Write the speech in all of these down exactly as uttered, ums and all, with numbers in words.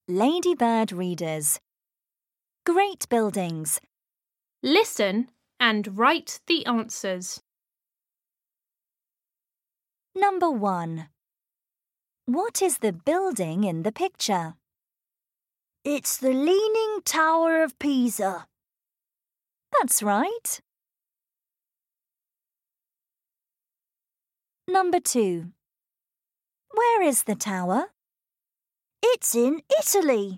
Ladybird readers. Great buildings. Listen and write the answers. Number one. What is the building in the picture? It's the Leaning Tower of Pisa. That's right. Number two. Where is the tower? It's in Italy.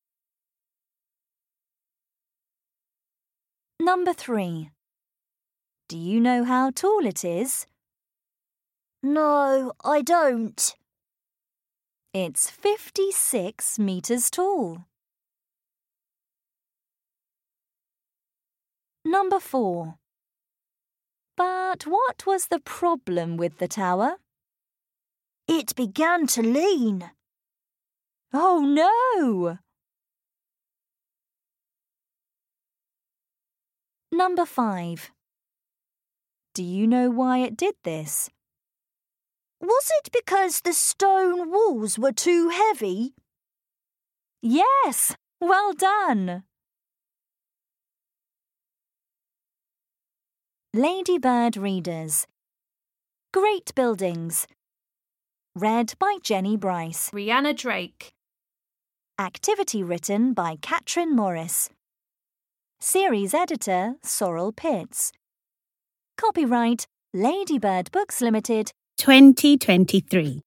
Number three. Do you know how tall it is? No, I don't. It's fifty-six meters tall. Number four. But what was the problem with the tower? It began to lean. Oh no! Number five. Do you know why it did this? Was it because the stone walls were too heavy? Yes, well done. Ladybird readers. Great buildings. Read by Jenny Bryce. Rihanna Drake. Activity written by Katrin Morris. Series editor Sorrel Pitts. Copyright Ladybird Books Limited twenty twenty-three.